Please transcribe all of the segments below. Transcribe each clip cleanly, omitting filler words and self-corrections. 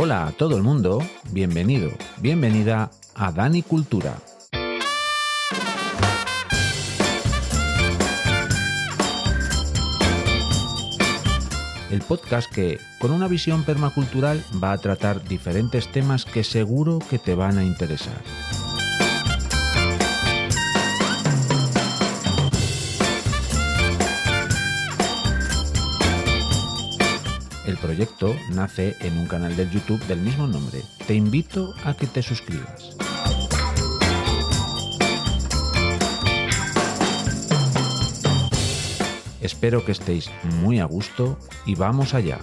Hola a todo el mundo, bienvenido, bienvenida a Dani Cultura. El podcast que, con una visión permacultural, va a tratar diferentes temas que seguro que te van a interesar. El proyecto nace en un canal de YouTube del mismo nombre. Te invito a que te suscribas. Espero que estéis muy a gusto y vamos allá.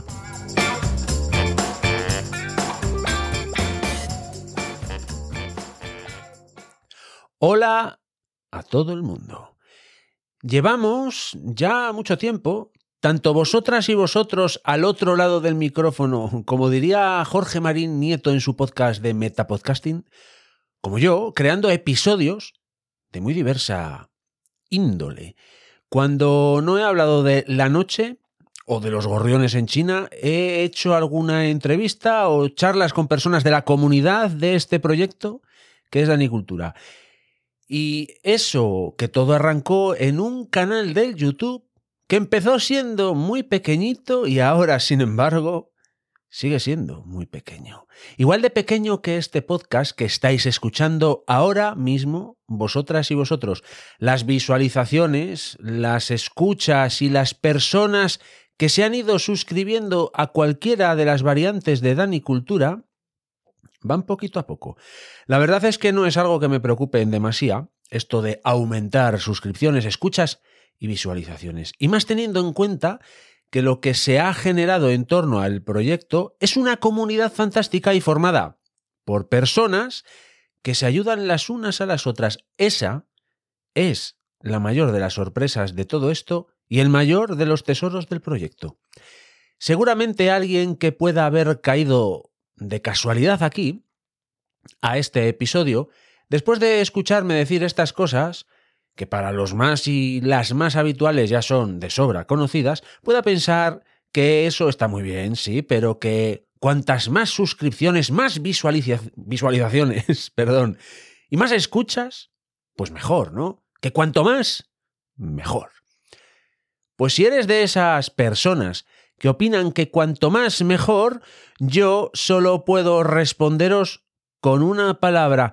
Hola a todo el mundo. Llevamos ya mucho tiempo, tanto vosotras y vosotros al otro lado del micrófono, como diría Jorge Marín Nieto en su podcast de Metapodcasting, como yo, creando episodios de muy diversa índole. Cuando no he hablado de la noche o de los gorriones en China, he hecho alguna entrevista o charlas con personas de la comunidad de este proyecto, que es Dani Cultura. Y eso que todo arrancó en un canal del YouTube que empezó siendo muy pequeñito y ahora, sin embargo, sigue siendo muy pequeño. Igual de pequeño que este podcast que estáis escuchando ahora mismo, vosotras y vosotros. Las visualizaciones, las escuchas y las personas que se han ido suscribiendo a cualquiera de las variantes de Dani Cultura van poquito a poco. La verdad es que no es algo que me preocupe en demasía, esto de aumentar suscripciones, escuchas y visualizaciones. Y más teniendo en cuenta que lo que se ha generado en torno al proyecto es una comunidad fantástica y formada por personas que se ayudan las unas a las otras. Esa es la mayor de las sorpresas de todo esto y el mayor de los tesoros del proyecto. Seguramente alguien que pueda haber caído de casualidad aquí, a este episodio, después de escucharme decir estas cosas, que para los más y las más habituales ya son de sobra conocidas, pueda pensar que eso está muy bien, sí, pero que cuantas más suscripciones, más visualizaciones, y más escuchas, pues mejor, ¿no? Que cuanto más, mejor. Pues si eres de esas personas que opinan que cuanto más mejor, yo solo puedo responderos con una palabra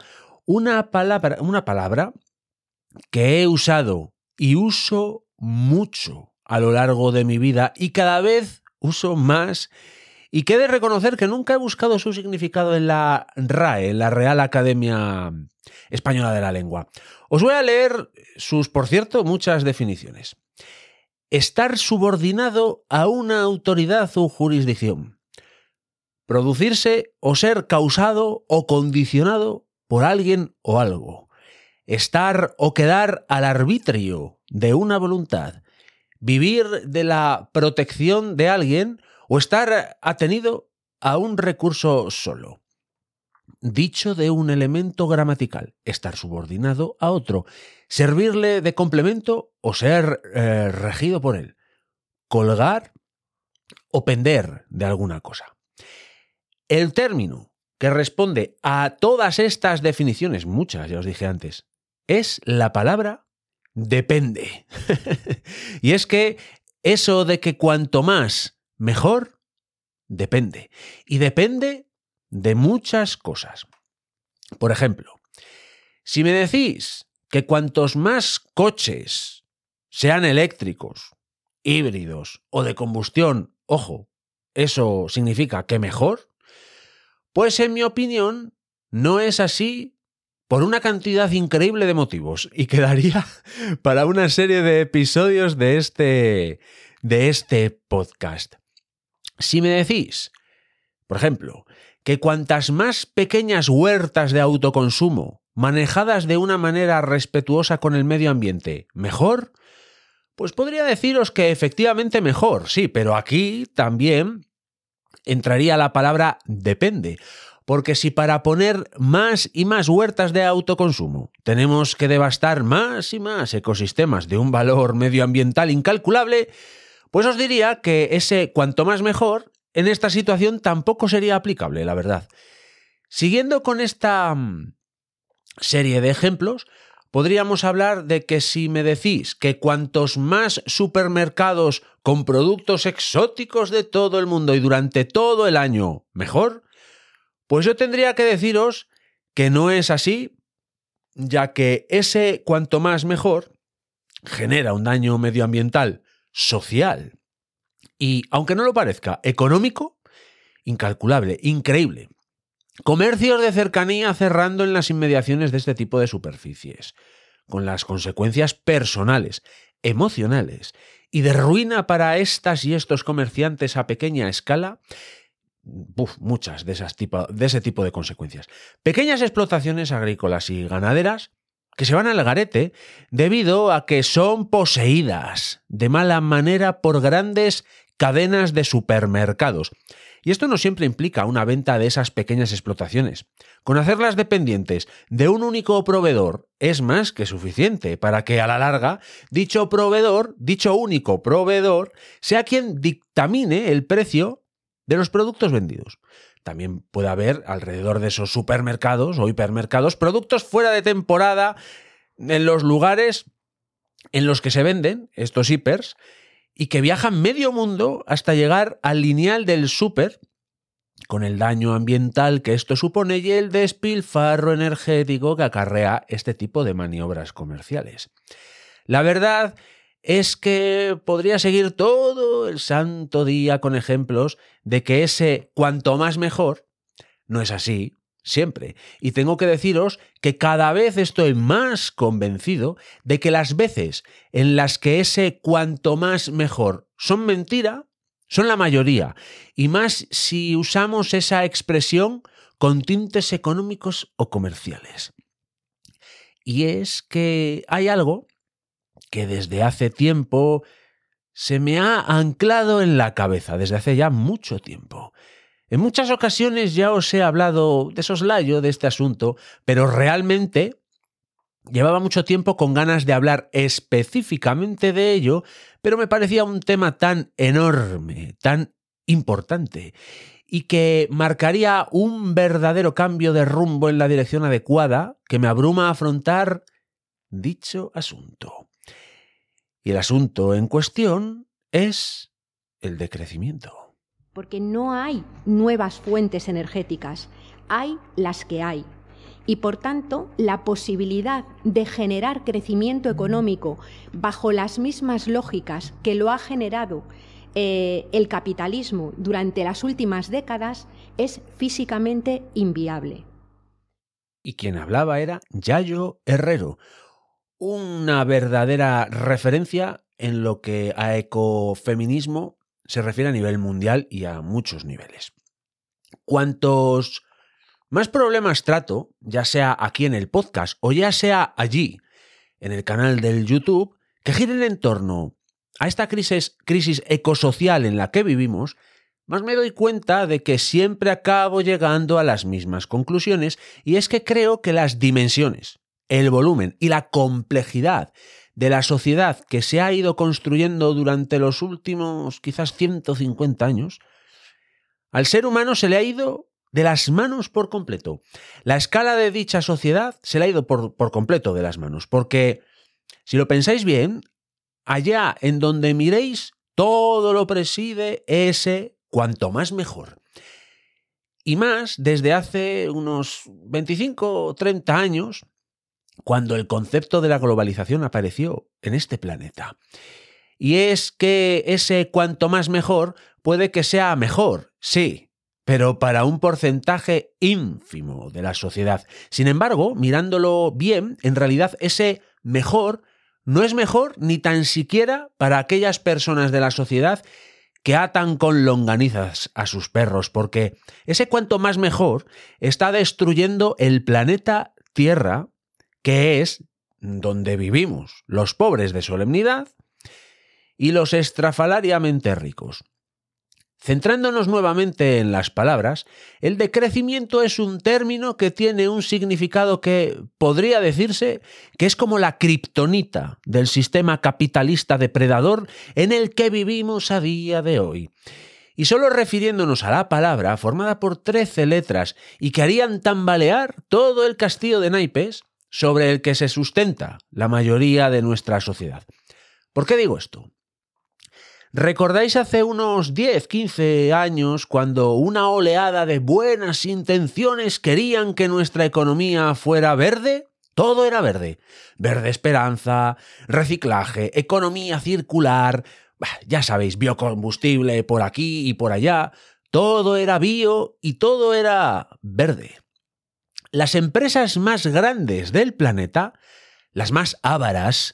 que he usado y uso mucho a lo largo de mi vida y cada vez uso más, y que he de reconocer que nunca he buscado su significado en la RAE, en la Real Academia Española de la Lengua. Os voy a leer sus, por cierto, muchas definiciones. Estar subordinado a una autoridad o jurisdicción. Producirse o ser causado o condicionado por alguien o algo. Estar o quedar al arbitrio de una voluntad, vivir de la protección de alguien o estar atenido a un recurso solo. Dicho de un elemento gramatical, estar subordinado a otro, servirle de complemento o ser regido por él, colgar o pender de alguna cosa. El término que responde a todas estas definiciones, muchas ya os dije antes, es la palabra depende. Y es que eso de que cuanto más, mejor, depende. Y depende de muchas cosas. Por ejemplo, si me decís que cuantos más coches sean eléctricos, híbridos o de combustión, ojo, eso significa que mejor, pues en mi opinión no es así por una cantidad increíble de motivos y quedaría para una serie de episodios de este podcast. Si me decís, por ejemplo, que cuantas más pequeñas huertas de autoconsumo manejadas de una manera respetuosa con el medio ambiente, mejor, pues podría deciros que efectivamente mejor, sí, pero aquí también entraría la palabra depende. Porque si para poner más y más huertas de autoconsumo tenemos que devastar más y más ecosistemas de un valor medioambiental incalculable, pues os diría que ese cuanto más mejor en esta situación tampoco sería aplicable, la verdad. Siguiendo con esta serie de ejemplos, podríamos hablar de que si me decís que cuantos más supermercados con productos exóticos de todo el mundo y durante todo el año, mejor, pues yo tendría que deciros que no es así, ya que ese cuanto más mejor genera un daño medioambiental, social y, aunque no lo parezca, económico, incalculable, increíble. Comercios de cercanía cerrando en las inmediaciones de este tipo de superficies, con las consecuencias personales, emocionales y de ruina para estas y estos comerciantes a pequeña escala, muchas de ese tipo de consecuencias. Pequeñas explotaciones agrícolas y ganaderas que se van al garete debido a que son poseídas de mala manera por grandes cadenas de supermercados. Y esto no siempre implica una venta de esas pequeñas explotaciones. Con hacerlas dependientes de un único proveedor es más que suficiente para que a la larga dicho único proveedor, sea quien dictamine el precio de los productos vendidos. También puede haber alrededor de esos supermercados o hipermercados productos fuera de temporada en los lugares en los que se venden estos hipers y que viajan medio mundo hasta llegar al lineal del súper, con el daño ambiental que esto supone y el despilfarro energético que acarrea este tipo de maniobras comerciales. La verdad es que podría seguir todo el santo día con ejemplos de que ese cuanto más mejor no es así siempre. Y tengo que deciros que cada vez estoy más convencido de que las veces en las que ese cuanto más mejor son mentira, son la mayoría. Y más si usamos esa expresión con tintes económicos o comerciales. Y es que hay algo que desde hace tiempo se me ha anclado en la cabeza, desde hace ya mucho tiempo. En muchas ocasiones ya os he hablado de soslayo de este asunto, pero realmente llevaba mucho tiempo con ganas de hablar específicamente de ello, pero me parecía un tema tan enorme, tan importante, y que marcaría un verdadero cambio de rumbo en la dirección adecuada que me abruma afrontar dicho asunto. Y el asunto en cuestión es el decrecimiento. Porque no hay nuevas fuentes energéticas, hay las que hay. Y por tanto, la posibilidad de generar crecimiento económico bajo las mismas lógicas que lo ha generado el capitalismo durante las últimas décadas es físicamente inviable. Y quien hablaba era Yayo Herrero, una verdadera referencia en lo que a ecofeminismo se refiere a nivel mundial y a muchos niveles. Cuantos más problemas trato, ya sea aquí en el podcast o ya sea allí, en el canal del YouTube, que giren en torno a esta crisis ecosocial en la que vivimos, más me doy cuenta de que siempre acabo llegando a las mismas conclusiones, y es que creo que las dimensiones, el volumen y la complejidad de la sociedad que se ha ido construyendo durante los últimos quizás 150 años, al ser humano se le ha ido de las manos por completo. La escala de dicha sociedad se le ha ido por completo de las manos, porque si lo pensáis bien, allá en donde miréis, todo lo preside ese cuanto más mejor. Y más desde hace unos 25 o 30 años, cuando el concepto de la globalización apareció en este planeta. Y es que ese cuanto más mejor puede que sea mejor, sí, pero para un porcentaje ínfimo de la sociedad. Sin embargo, mirándolo bien, en realidad ese mejor no es mejor ni tan siquiera para aquellas personas de la sociedad que atan con longanizas a sus perros, porque ese cuanto más mejor está destruyendo el planeta Tierra, que es donde vivimos los pobres de solemnidad y los estrafalariamente ricos. Centrándonos nuevamente en las palabras, el decrecimiento es un término que tiene un significado que podría decirse que es como la kriptonita del sistema capitalista depredador en el que vivimos a día de hoy. Y solo refiriéndonos a la palabra, formada por 13 letras y que harían tambalear todo el castillo de naipes sobre el que se sustenta la mayoría de nuestra sociedad. ¿Por qué digo esto? ¿Recordáis hace unos 10, 15 años cuando una oleada de buenas intenciones querían que nuestra economía fuera verde? Todo era verde. Verde esperanza, reciclaje, economía circular, ya sabéis, biocombustible por aquí y por allá. Todo era bio y todo era verde. Las empresas más grandes del planeta, las más ávaras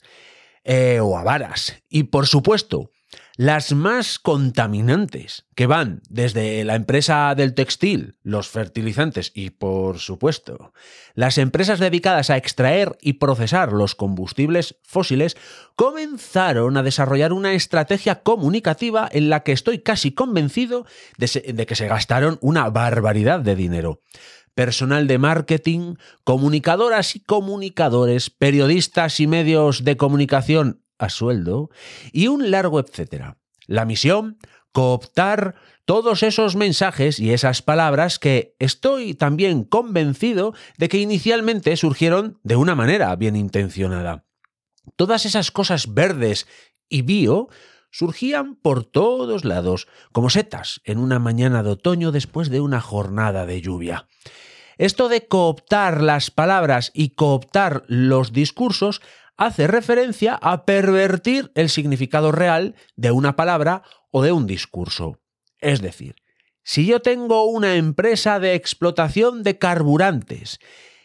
o avaras, y por supuesto, las más contaminantes, que van desde la empresa del textil, los fertilizantes y, por supuesto, las empresas dedicadas a extraer y procesar los combustibles fósiles, comenzaron a desarrollar una estrategia comunicativa en la que estoy casi convencido de que se gastaron una barbaridad de dinero. Personal de marketing, comunicadoras y comunicadores, periodistas y medios de comunicación a sueldo y un largo etcétera. La misión, cooptar todos esos mensajes y esas palabras que estoy también convencido de que inicialmente surgieron de una manera bien intencionada. Todas esas cosas verdes y bio surgían por todos lados, como setas en una mañana de otoño después de una jornada de lluvia. Esto de cooptar las palabras y cooptar los discursos hace referencia a pervertir el significado real de una palabra o de un discurso. Es decir, si yo tengo una empresa de explotación de carburantes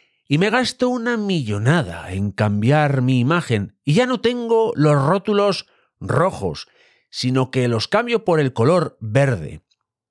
y me gasto una millonada en cambiar mi imagen y ya no tengo los rótulos rojos, sino que los cambio por el color verde,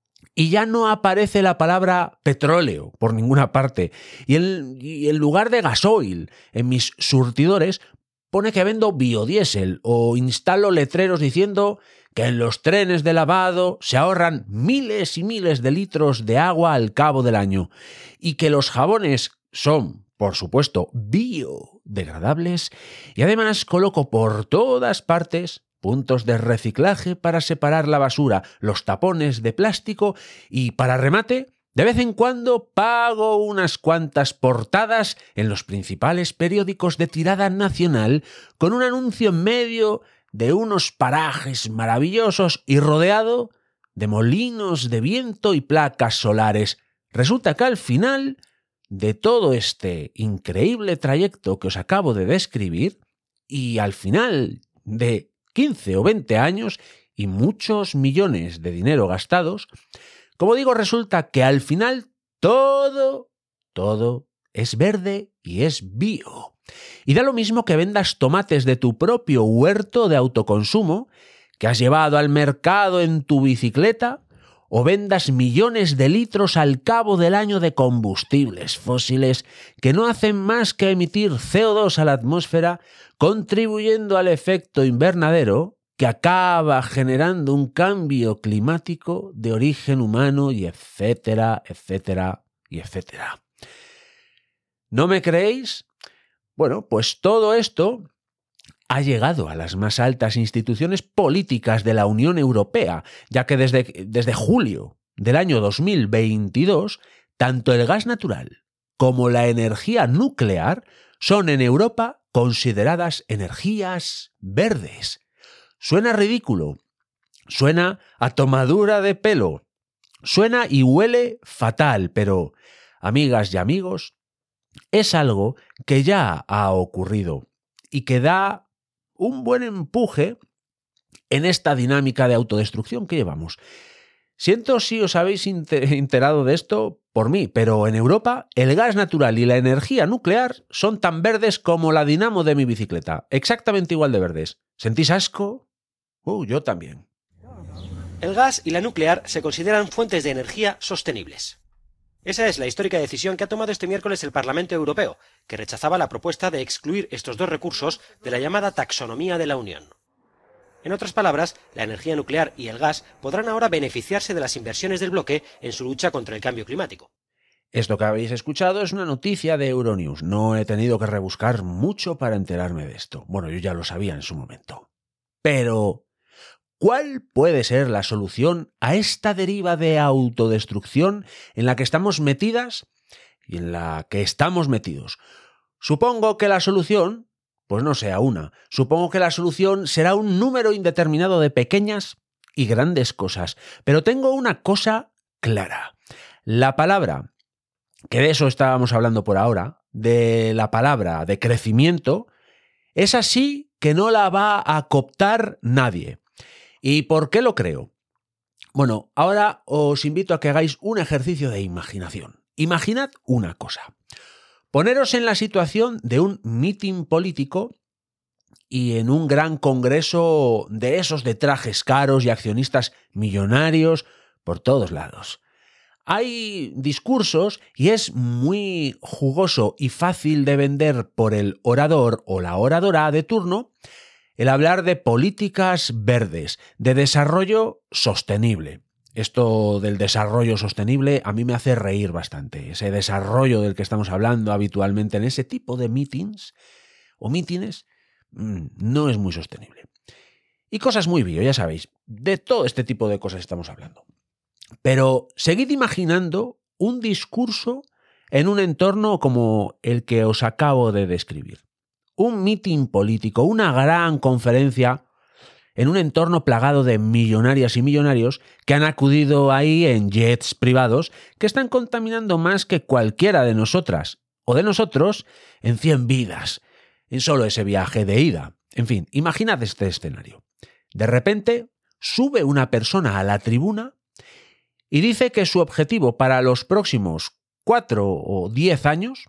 y ya no aparece la palabra petróleo por ninguna parte, y en lugar de gasoil en mis surtidores pone que vendo biodiesel o instalo letreros diciendo que en los trenes de lavado se ahorran miles y miles de litros de agua al cabo del año y que los jabones son, por supuesto, biodegradables, y además coloco por todas partes puntos de reciclaje para separar la basura, los tapones de plástico y, para remate, de vez en cuando pago unas cuantas portadas en los principales periódicos de tirada nacional con un anuncio en medio de unos parajes maravillosos y rodeado de molinos de viento y placas solares. Resulta que al final de todo este increíble trayecto que os acabo de describir, y al final de 15 o 20 años y muchos millones de dinero gastados, como digo, resulta que al final todo es verde y es bio. Y da lo mismo que vendas tomates de tu propio huerto de autoconsumo que has llevado al mercado en tu bicicleta, o vendas millones de litros al cabo del año de combustibles fósiles que no hacen más que emitir CO2 a la atmósfera, contribuyendo al efecto invernadero que acaba generando un cambio climático de origen humano y etcétera, etcétera y etcétera. ¿No me creéis? Bueno, pues todo esto ha llegado a las más altas instituciones políticas de la Unión Europea, ya que desde julio del año 2022, tanto el gas natural como la energía nuclear son en Europa consideradas energías verdes. Suena ridículo, suena a tomadura de pelo, suena y huele fatal, pero, amigas y amigos, es algo que ya ha ocurrido y que da un buen empuje en esta dinámica de autodestrucción que llevamos. Siento si os habéis enterado de esto por mí, pero en Europa el gas natural y la energía nuclear son tan verdes como la dinamo de mi bicicleta, exactamente igual de verdes. ¿Sentís asco? Yo también. El gas y la nuclear se consideran fuentes de energía sostenibles. Esa es la histórica decisión que ha tomado este miércoles el Parlamento Europeo, que rechazaba la propuesta de excluir estos dos recursos de la llamada taxonomía de la Unión. En otras palabras, la energía nuclear y el gas podrán ahora beneficiarse de las inversiones del bloque en su lucha contra el cambio climático. Esto que habéis escuchado es una noticia de Euronews. No he tenido que rebuscar mucho para enterarme de esto. Bueno, yo ya lo sabía en su momento. Pero ¿Cuál puede ser la solución a esta deriva de autodestrucción en la que estamos metidas y en la que estamos metidos? Supongo que la solución, pues no sea una. Supongo que la solución será un número indeterminado de pequeñas y grandes cosas. Pero tengo una cosa clara. La palabra, que de eso estábamos hablando por ahora, de la palabra de crecimiento, es así que no la va a cooptar nadie. ¿Y por qué lo creo? Bueno, ahora os invito a que hagáis un ejercicio de imaginación. Imaginad una cosa. Poneros en la situación de un mitin político y en un gran congreso de esos de trajes caros y accionistas millonarios por todos lados. Hay discursos y es muy jugoso y fácil de vender por el orador o la oradora de turno el hablar de políticas verdes, de desarrollo sostenible. Esto del desarrollo sostenible a mí me hace reír bastante. Ese desarrollo del que estamos hablando habitualmente en ese tipo de meetings o mítines no es muy sostenible. Y cosas muy bio, ya sabéis, de todo este tipo de cosas estamos hablando. Pero seguid imaginando un discurso en un entorno como el que os acabo de describir. Un mitin político, una gran conferencia en un entorno plagado de millonarias y millonarios que han acudido ahí en jets privados que están contaminando más que cualquiera de nosotras o de nosotros en 100 vidas, en solo ese viaje de ida. En fin, imaginad este escenario. De repente sube una persona a la tribuna y dice que su objetivo para los próximos 4 o 10 años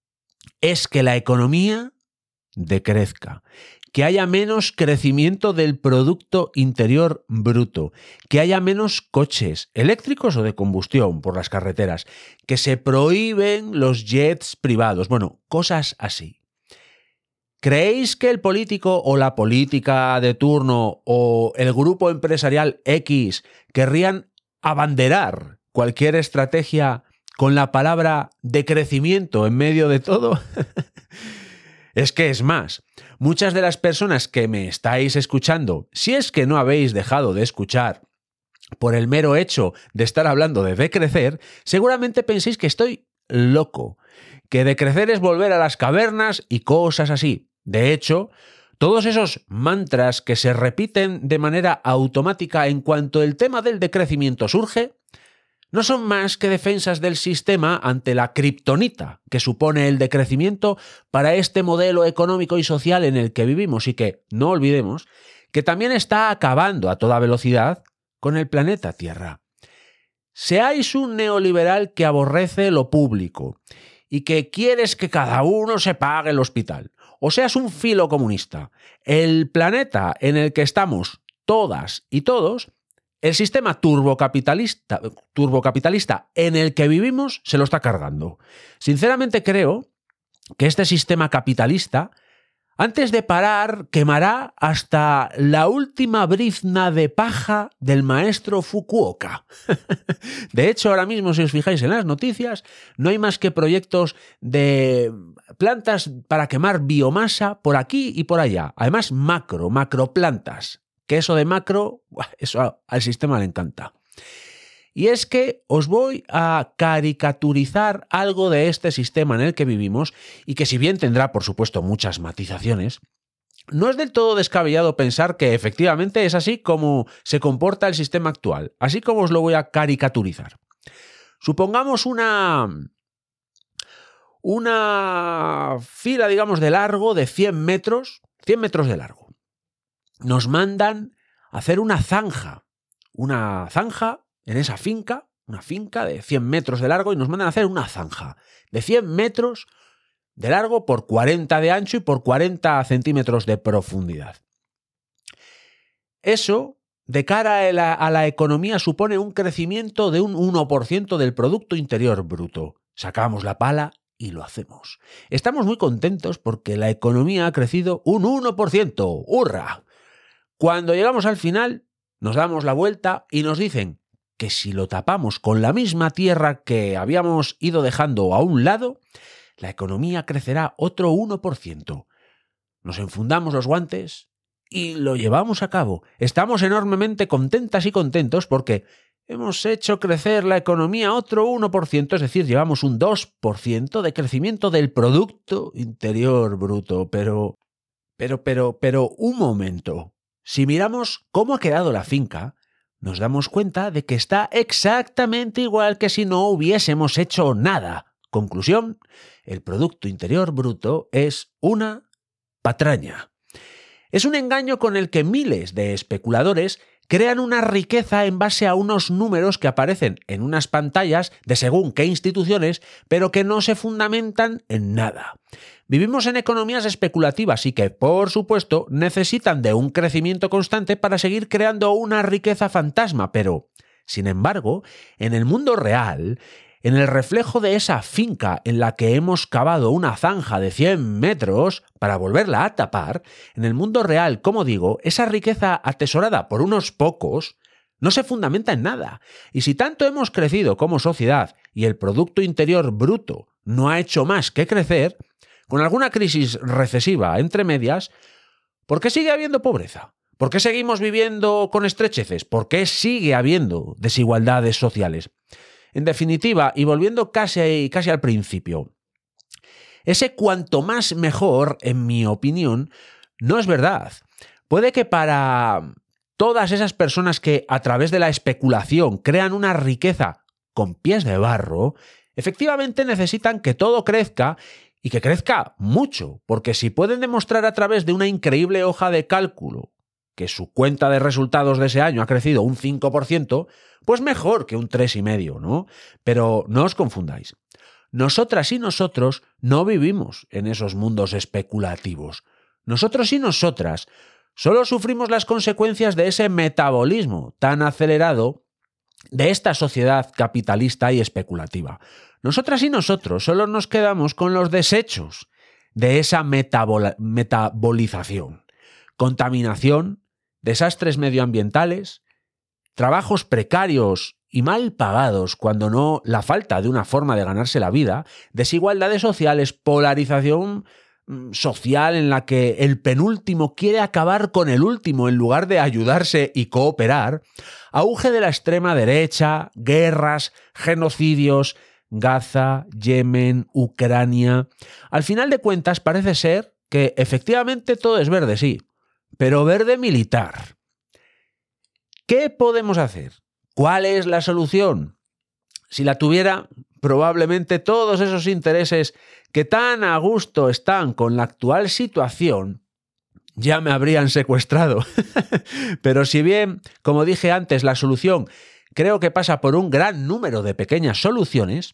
es que la economía decrezca, que haya menos crecimiento del Producto Interior Bruto, que haya menos coches eléctricos o de combustión por las carreteras, que se prohíben los jets privados, bueno, cosas así. ¿Creéis que el político o la política de turno o el grupo empresarial X querrían abanderar cualquier estrategia con la palabra decrecimiento en medio de todo? Es que es más, muchas de las personas que me estáis escuchando, si es que no habéis dejado de escuchar por el mero hecho de estar hablando de decrecer, seguramente penséis que estoy loco, que decrecer es volver a las cavernas y cosas así. De hecho, todos esos mantras que se repiten de manera automática en cuanto el tema del decrecimiento surge, no son más que defensas del sistema ante la kriptonita que supone el decrecimiento para este modelo económico y social en el que vivimos y que, no olvidemos, que también está acabando a toda velocidad con el planeta Tierra. Seáis un neoliberal que aborrece lo público y que quieres que cada uno se pague el hospital, o seas un filocomunista, el planeta en el que estamos todas y todos, el sistema turbocapitalista en el que vivimos se lo está cargando. Sinceramente creo que este sistema capitalista, antes de parar, quemará hasta la última brizna de paja del maestro Fukuoka. De hecho, ahora mismo, si os fijáis en las noticias, no hay más que proyectos de plantas para quemar biomasa por aquí y por allá. Además, macroplantas. Que eso de macro, eso al sistema le encanta. Y es que os voy a caricaturizar algo de este sistema en el que vivimos y que, si bien tendrá, por supuesto, muchas matizaciones, no es del todo descabellado pensar que efectivamente es así como se comporta el sistema actual, así como os lo voy a caricaturizar. Supongamos una fila, digamos, de largo de 100 metros de largo. Nos mandan a hacer una zanja en esa finca, una finca de 100 metros de largo, y nos mandan a hacer una zanja de 100 metros de largo por 40 de ancho y por 40 centímetros de profundidad. Eso, de cara a la economía, supone un crecimiento de un 1% del Producto Interior Bruto. Sacamos la pala y lo hacemos. Estamos muy contentos porque la economía ha crecido un 1%. ¡Hurra! Cuando llegamos al final, nos damos la vuelta y nos dicen que si lo tapamos con la misma tierra que habíamos ido dejando a un lado, la economía crecerá otro 1%. Nos enfundamos los guantes y lo llevamos a cabo. Estamos enormemente contentas y contentos porque hemos hecho crecer la economía otro 1%, es decir, llevamos un 2% de crecimiento del Producto Interior Bruto. Pero, un momento. Si miramos cómo ha quedado la finca, nos damos cuenta de que está exactamente igual que si no hubiésemos hecho nada. Conclusión, el Producto Interior Bruto es una patraña. Es un engaño con el que miles de especuladores crean una riqueza en base a unos números que aparecen en unas pantallas de según qué instituciones, pero que no se fundamentan en nada. Vivimos en economías especulativas y que, por supuesto, necesitan de un crecimiento constante para seguir creando una riqueza fantasma, pero, sin embargo, en el mundo real, en el reflejo de esa finca en la que hemos cavado una zanja de 100 metros para volverla a tapar, en el mundo real, como digo, esa riqueza atesorada por unos pocos no se fundamenta en nada. Y si tanto hemos crecido como sociedad y el Producto Interior Bruto no ha hecho más que crecer, con alguna crisis recesiva entre medias, ¿por qué sigue habiendo pobreza? ¿Por qué seguimos viviendo con estrecheces? ¿Por qué sigue habiendo desigualdades sociales? En definitiva, y volviendo casi al principio, ese cuanto más mejor, en mi opinión, no es verdad. Puede que para todas esas personas que a través de la especulación crean una riqueza con pies de barro, efectivamente necesitan que todo crezca y que crezca mucho, porque si pueden demostrar a través de una increíble hoja de cálculo que su cuenta de resultados de ese año ha crecido un 5%, pues mejor que un 3,5%, ¿no? Pero no os confundáis. Nosotras y nosotros no vivimos en esos mundos especulativos. Nosotros y nosotras solo sufrimos las consecuencias de ese metabolismo tan acelerado de esta sociedad capitalista y especulativa. Nosotras y nosotros solo nos quedamos con los desechos de esa metabolización. Contaminación, desastres medioambientales, trabajos precarios y mal pagados, cuando no la falta de una forma de ganarse la vida, desigualdades sociales, polarización social en la que el penúltimo quiere acabar con el último en lugar de ayudarse y cooperar, auge de la extrema derecha, guerras, genocidios, Gaza, Yemen, Ucrania. Al final de cuentas parece ser que efectivamente todo es verde, sí, pero verde militar. ¿Qué podemos hacer? ¿Cuál es la solución? Si la tuviera, probablemente todos esos intereses que tan a gusto están con la actual situación ya me habrían secuestrado. Pero si bien, como dije antes, la solución creo que pasa por un gran número de pequeñas soluciones,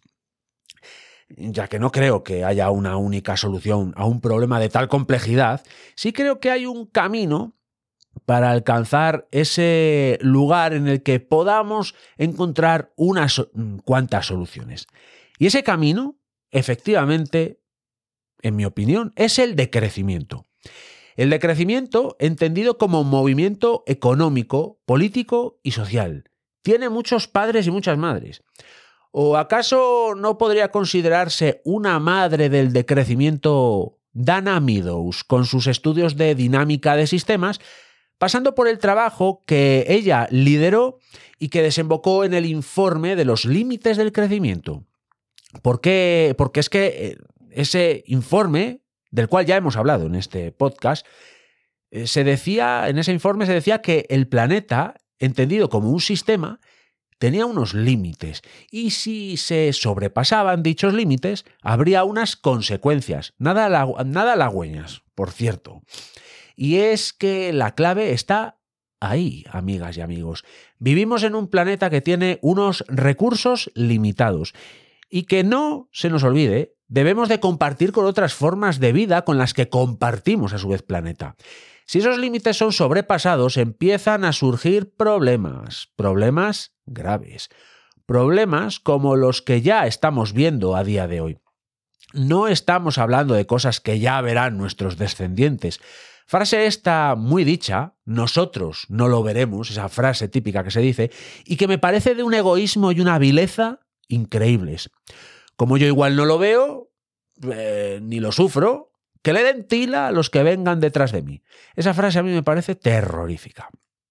ya que no creo que haya una única solución a un problema de tal complejidad, sí creo que hay un camino para alcanzar ese lugar en el que podamos encontrar unas cuantas soluciones. Y ese camino, efectivamente, en mi opinión, es el decrecimiento. El decrecimiento entendido como movimiento económico, político y social. Tiene muchos padres y muchas madres. ¿O acaso no podría considerarse una madre del decrecimiento Dana Meadows con sus estudios de dinámica de sistemas, pasando por el trabajo que ella lideró y que desembocó en el informe de los límites del crecimiento? ¿Por qué? Porque es que ese informe, del cual ya hemos hablado en este podcast, en ese informe se decía que el planeta, entendido como un sistema, tenía unos límites y si se sobrepasaban dichos límites, habría unas consecuencias, nada halagüeñas, por cierto. Y es que la clave está ahí, amigas y amigos. Vivimos en un planeta que tiene unos recursos limitados y que no se nos olvide, debemos de compartir con otras formas de vida con las que compartimos a su vez planeta. Si esos límites son sobrepasados, empiezan a surgir problemas graves, problemas como los que ya estamos viendo a día de hoy. No estamos hablando de cosas que ya verán nuestros descendientes. Frase esta muy dicha, nosotros no lo veremos, esa frase típica que se dice, y que me parece de un egoísmo y una vileza increíbles. Como yo igual no lo veo, ni lo sufro, que le den tila a los que vengan detrás de mí. Esa frase a mí me parece terrorífica.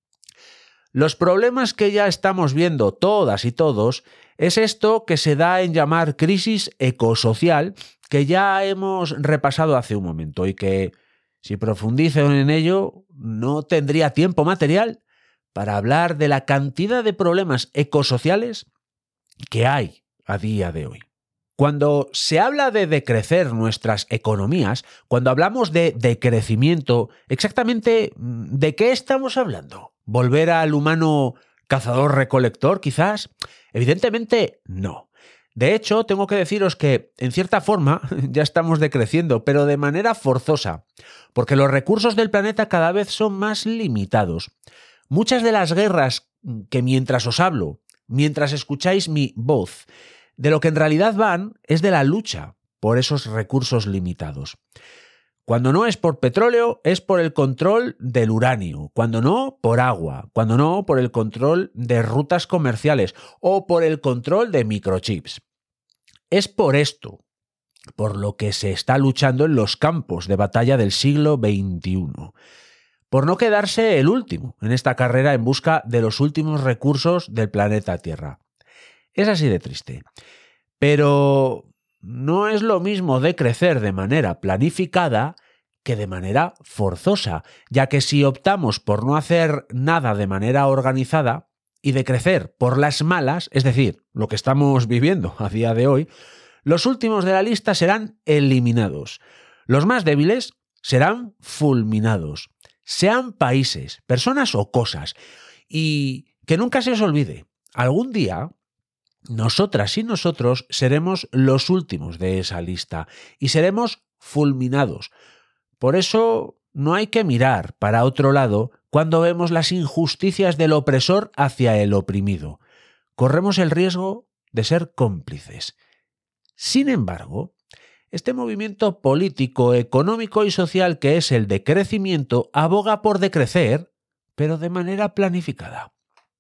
Los problemas que ya estamos viendo todas y todos es esto que se da en llamar crisis ecosocial, que ya hemos repasado hace un momento y que, si profundizo en ello, no tendría tiempo material para hablar de la cantidad de problemas ecosociales que hay a día de hoy. Cuando se habla de decrecer nuestras economías, cuando hablamos de decrecimiento, exactamente ¿de qué estamos hablando? ¿Volver al humano cazador-recolector, quizás? Evidentemente, no. De hecho, tengo que deciros que, en cierta forma, ya estamos decreciendo, pero de manera forzosa, porque los recursos del planeta cada vez son más limitados. Muchas de las guerras que mientras os hablo, mientras escucháis mi voz, de lo que en realidad van es de la lucha por esos recursos limitados. Cuando no es por petróleo, es por el control del uranio. Cuando no, por agua. Cuando no, por el control de rutas comerciales o por el control de microchips. Es por esto por lo que se está luchando en los campos de batalla del siglo XXI. Por no quedarse el último en esta carrera en busca de los últimos recursos del planeta Tierra. Es así de triste. Pero no es lo mismo decrecer de manera planificada que de manera forzosa, ya que si optamos por no hacer nada de manera organizada y decrecer por las malas, es decir, lo que estamos viviendo a día de hoy, los últimos de la lista serán eliminados. Los más débiles serán fulminados. Sean países, personas o cosas. Y que nunca se os olvide, algún día nosotras y nosotros seremos los últimos de esa lista y seremos fulminados. Por eso no hay que mirar para otro lado cuando vemos las injusticias del opresor hacia el oprimido. Corremos el riesgo de ser cómplices. Sin embargo, este movimiento político, económico y social que es el decrecimiento aboga por decrecer, pero de manera planificada.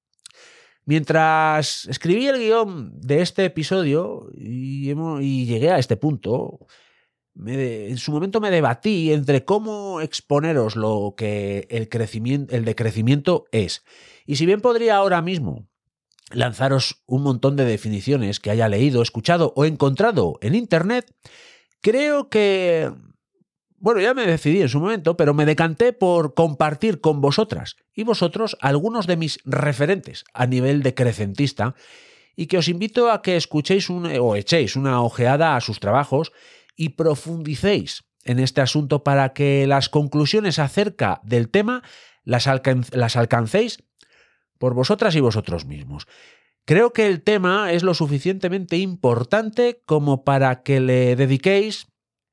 Mientras escribí el guión de este episodio y llegué a este punto, en su momento me debatí entre cómo exponeros lo que el decrecimiento es. Y si bien podría ahora mismo lanzaros un montón de definiciones que haya leído, escuchado o encontrado en Internet, creo que... Bueno, ya me decidí en su momento, pero me decanté por compartir con vosotras y vosotros algunos de mis referentes a nivel decrecentista y que os invito a que escuchéis o echéis una ojeada a sus trabajos y profundicéis en este asunto para que las conclusiones acerca del tema las alcancéis por vosotras y vosotros mismos. Creo que el tema es lo suficientemente importante como para que le dediquemos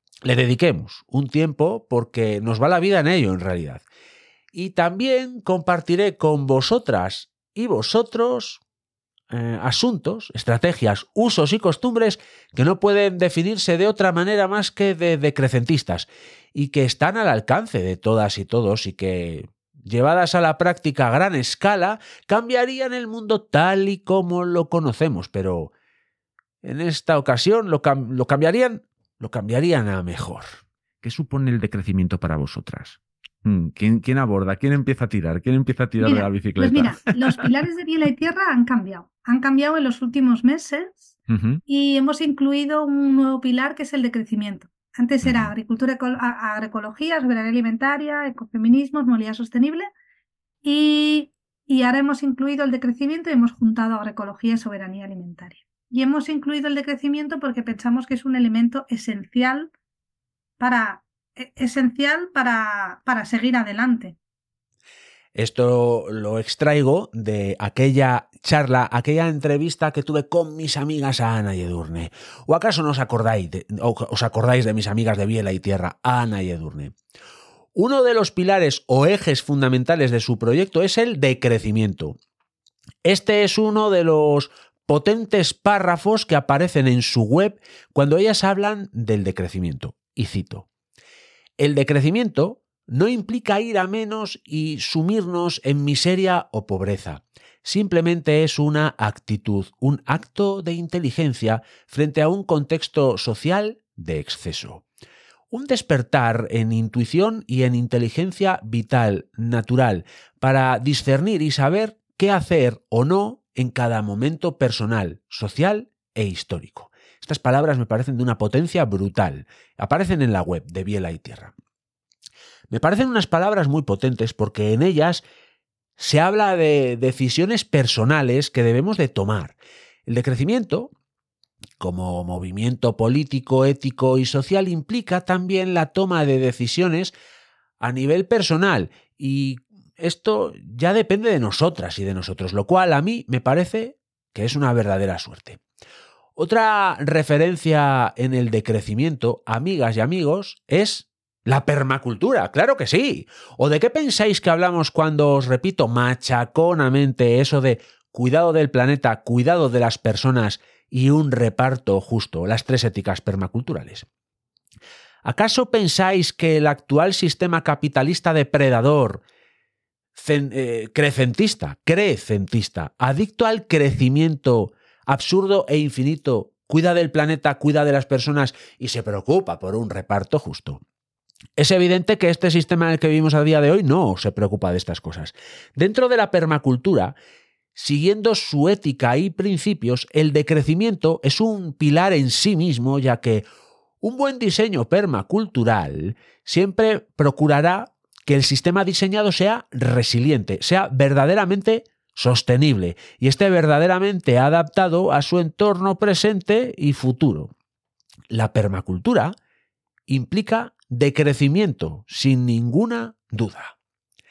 un tiempo porque nos va la vida en ello en realidad. Y también compartiré con vosotras y vosotros asuntos, estrategias, usos y costumbres que no pueden definirse de otra manera más que de decrecentistas y que están al alcance de todas y todos y que, llevadas a la práctica a gran escala, cambiarían el mundo tal y como lo conocemos, pero en esta ocasión lo cambiarían a mejor. ¿Qué supone el decrecimiento para vosotras? ¿Quién aborda? ¿Quién empieza a tirar? ¿Quién empieza a tirar de la bicicleta? Pues mira, los pilares de vida y tierra han cambiado. Han cambiado en los últimos meses y hemos incluido un nuevo pilar que es el de crecimiento. Antes era agricultura, agroecología, soberanía alimentaria, ecofeminismo, movilidad sostenible y ahora hemos incluido el de crecimiento y hemos juntado agroecología y soberanía alimentaria. Y hemos incluido el de crecimiento porque pensamos que es un elemento esencial para seguir adelante. Esto lo extraigo de aquella charla, aquella entrevista que tuve con mis amigas Ana y Edurne. ¿O acaso no os acordáis de mis amigas de Biela y Tierra, Ana y Edurne? Uno de los pilares o ejes fundamentales de su proyecto es el decrecimiento. Este es uno de los potentes párrafos que aparecen en su web cuando ellas hablan del decrecimiento. Y cito: el decrecimiento no implica ir a menos y sumirnos en miseria o pobreza. Simplemente es una actitud, un acto de inteligencia frente a un contexto social de exceso. un despertar en intuición y en inteligencia vital, natural, para discernir y saber qué hacer o no en cada momento personal, social e histórico. Estas palabras me parecen de una potencia brutal. Aparecen en la web de Biela y Tierra. Me parecen unas palabras muy potentes porque en ellas se habla de decisiones personales que debemos de tomar. El decrecimiento, como movimiento político, ético y social, implica también la toma de decisiones a nivel personal y esto ya depende de nosotras y de nosotros, lo cual a mí me parece que es una verdadera suerte. Otra referencia en el decrecimiento, amigas y amigos, es la permacultura, claro que sí. ¿O de qué pensáis que hablamos cuando os repito machaconamente eso de cuidado del planeta, cuidado de las personas y un reparto justo, las 3 éticas permaculturales? ¿Acaso pensáis que el actual sistema capitalista depredador, crecentista, adicto al crecimiento absurdo e infinito, cuida del planeta, cuida de las personas y se preocupa por un reparto justo? Es evidente que este sistema en el que vivimos a día de hoy no se preocupa de estas cosas. Dentro de la permacultura, siguiendo su ética y principios, el decrecimiento es un pilar en sí mismo, ya que un buen diseño permacultural siempre procurará que el sistema diseñado sea resiliente, sea verdaderamente sostenible y esté verdaderamente adaptado a su entorno presente y futuro. La permacultura implica decrecimiento, sin ninguna duda.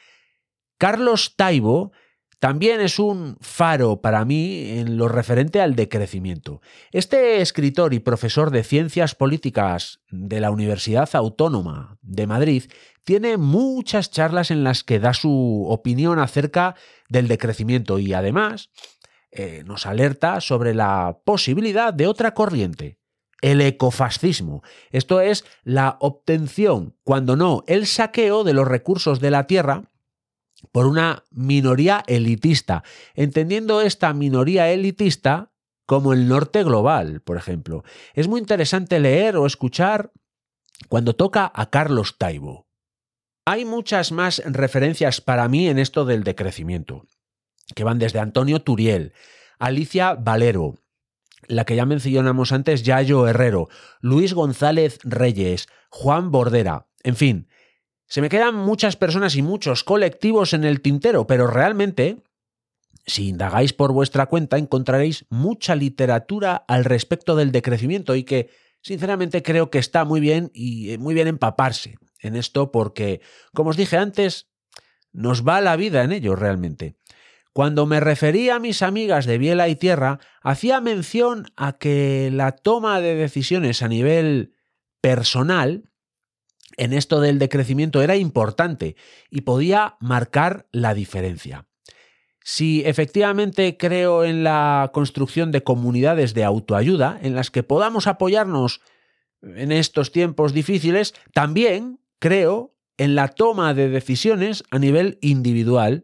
Carlos Taibo también es un faro para mí en lo referente al decrecimiento. Este escritor y profesor de Ciencias Políticas de la Universidad Autónoma de Madrid tiene muchas charlas en las que da su opinión acerca del decrecimiento y además nos alerta sobre la posibilidad de otra corriente, el ecofascismo. Esto es la obtención, cuando no el saqueo de los recursos de la tierra por una minoría elitista, entendiendo esta minoría elitista como el norte global, por ejemplo. Es muy interesante leer o escuchar cuando toca a Carlos Taibo. Hay muchas más referencias para mí en esto del decrecimiento, que van desde Antonio Turiel, Alicia Valero, la que ya mencionamos antes, Yayo Herrero, Luis González Reyes, Juan Bordera, en fin. Se me quedan muchas personas y muchos colectivos en el tintero, pero realmente, si indagáis por vuestra cuenta, encontraréis mucha literatura al respecto del decrecimiento y que, sinceramente, creo que está muy bien y muy bien empaparse en esto porque, como os dije antes, nos va la vida en ello realmente. Cuando me refería a mis amigas de Biela y Tierra, hacía mención a que la toma de decisiones a nivel personal en esto del decrecimiento era importante y podía marcar la diferencia. Si efectivamente creo en la construcción de comunidades de autoayuda en las que podamos apoyarnos en estos tiempos difíciles, también creo en la toma de decisiones a nivel individual,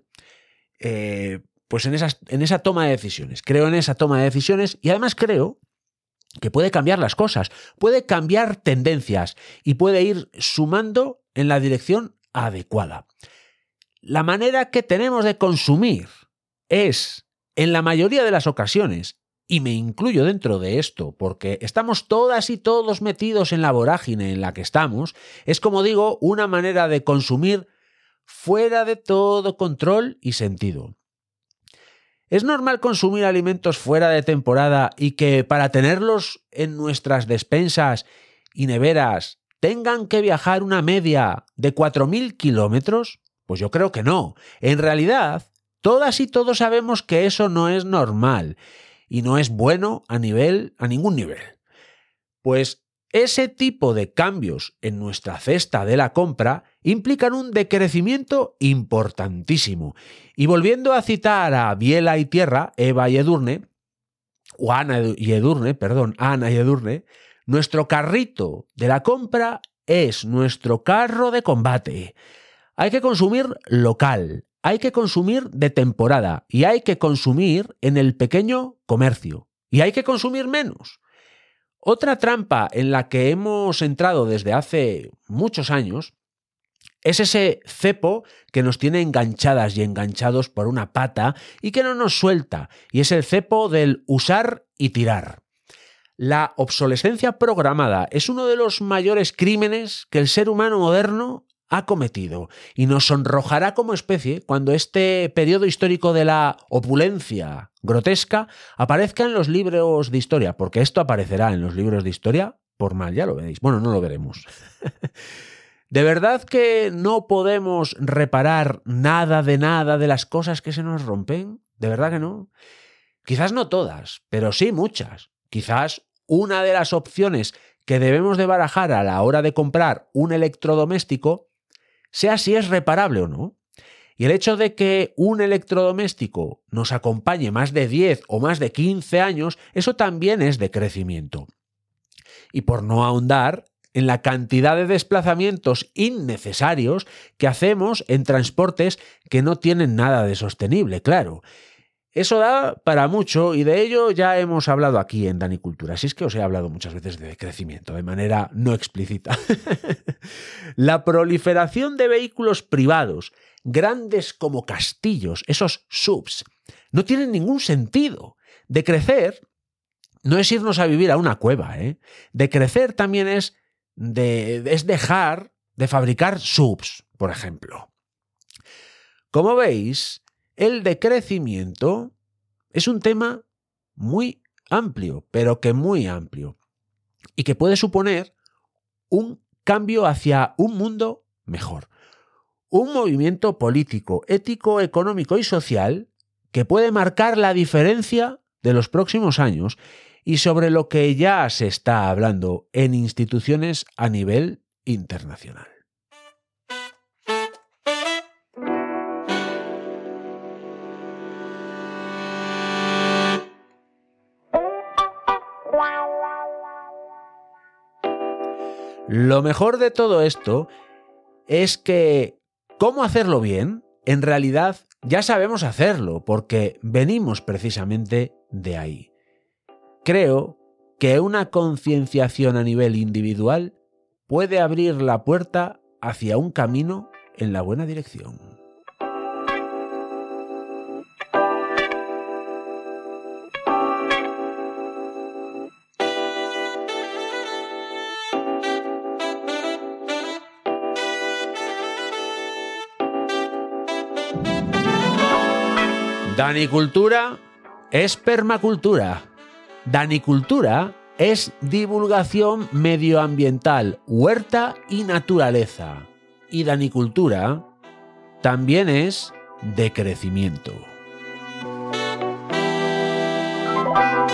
pues en esa toma de decisiones. Creo en esa toma de decisiones y además creo que puede cambiar las cosas, puede cambiar tendencias y puede ir sumando en la dirección adecuada. La manera que tenemos de consumir es, en la mayoría de las ocasiones, y me incluyo dentro de esto porque estamos todas y todos metidos en la vorágine en la que estamos, es, como digo, una manera de consumir fuera de todo control y sentido. ¿Es normal consumir alimentos fuera de temporada y que para tenerlos en nuestras despensas y neveras tengan que viajar una media de 4.000 kilómetros? Pues yo creo que no. En realidad, todas y todos sabemos que eso no es normal y no es bueno a ningún nivel. Pues ese tipo de cambios en nuestra cesta de la compra implican un decrecimiento importantísimo. Y volviendo a citar a Biela y Tierra, Ana y Edurne, nuestro carrito de la compra es nuestro carro de combate. Hay que consumir local, hay que consumir de temporada y hay que consumir en el pequeño comercio. Y hay que consumir menos. Otra trampa en la que hemos entrado desde hace muchos años es ese cepo que nos tiene enganchadas y enganchados por una pata y que no nos suelta, y es el cepo del usar y tirar. La obsolescencia programada es uno de los mayores crímenes que el ser humano moderno ha cometido y nos sonrojará como especie cuando este periodo histórico de la opulencia grotesca aparezca en los libros de historia, porque esto aparecerá en los libros de historia por mal, ya lo veréis. Bueno, no lo veremos. ¿De verdad que no podemos reparar nada de las cosas que se nos rompen? ¿De verdad que no? Quizás no todas, pero sí muchas. Quizás una de las opciones que debemos de barajar a la hora de comprar un electrodoméstico sea si es reparable o no. Y el hecho de que un electrodoméstico nos acompañe más de 10 o más de 15 años, eso también es de crecimiento. Y por no ahondar en la cantidad de desplazamientos innecesarios que hacemos en transportes que no tienen nada de sostenible, claro. Eso da para mucho y de ello ya hemos hablado aquí en Danicultura. Así es que os he hablado muchas veces de crecimiento, de manera no explícita. La proliferación de vehículos privados, grandes como castillos, esos SUVs, no tienen ningún sentido. De crecer no es irnos a vivir a una cueva, ¿eh? De crecer también es dejar de fabricar SUVs, por ejemplo. Como veis, el decrecimiento es un tema muy amplio, pero que muy amplio, y que puede suponer un cambio hacia un mundo mejor. Un movimiento político, ético, económico y social que puede marcar la diferencia de los próximos años y sobre lo que ya se está hablando en instituciones a nivel internacional. Lo mejor de todo esto es que cómo hacerlo bien, en realidad ya sabemos hacerlo, porque venimos precisamente de ahí. Creo que una concienciación a nivel individual puede abrir la puerta hacia un camino en la buena dirección. Danicultura es permacultura. Danicultura es divulgación medioambiental, huerta y naturaleza. Y danicultura también es decrecimiento.